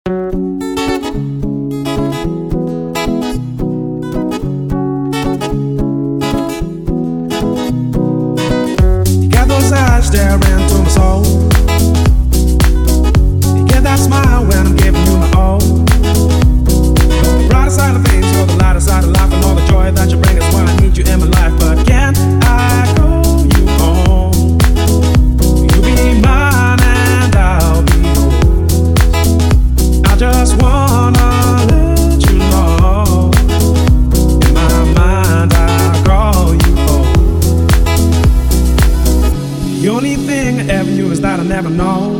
You got those eyes staring into my soul. You get that smile when I'm giving you my all. You're the brighter side of things, you're the lighter side of life, and all the joy that you bring is why I need you in my life. But can I call you home? You be mine and I'll be yours. I just wanna let you know, in my mind I call you home. The only thing I ever knew is that I never know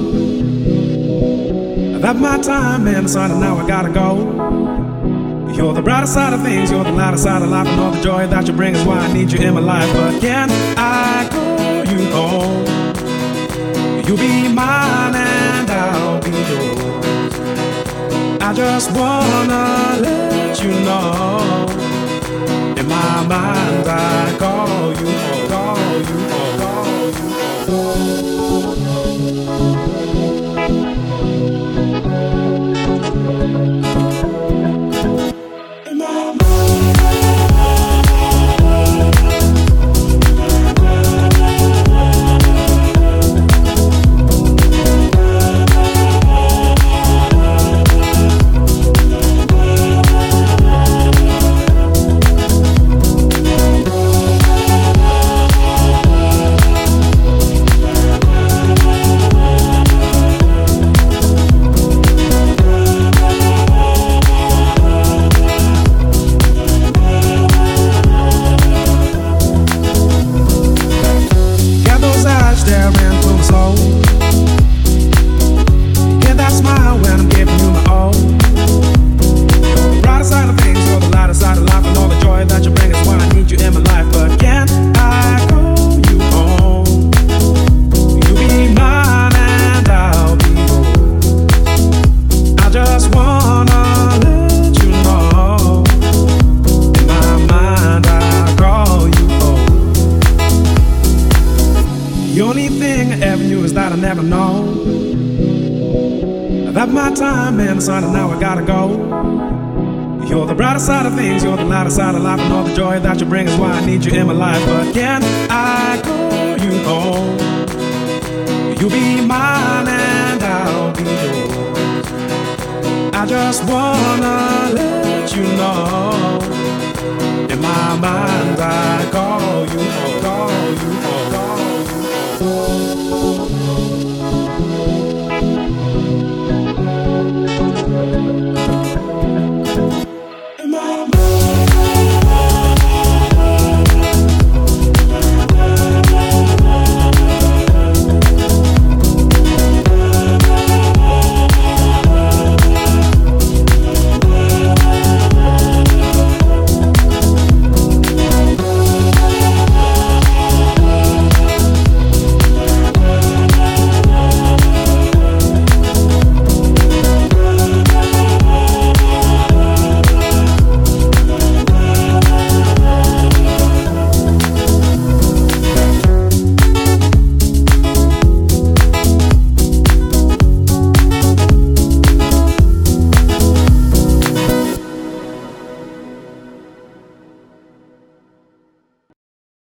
that my time in the sun and now I gotta go. You're the brighter side of things, you're the lighter side of life, and all the joy that you bring is why I need you in my life. But can I call you home? You'll be mine and I'll be yours. I just wanna let you know, in my mind I call you home, call you home, call you home. The only thing I ever knew is that I never know that my time in the sun and now I gotta go. You're the brighter side of things, you're the lighter side of life, and all the joy that you bring is why I need you in my life. But can I call you home? You'll be mine and I'll be yours. I just wanna let you know, in my mind I call you home, call you home.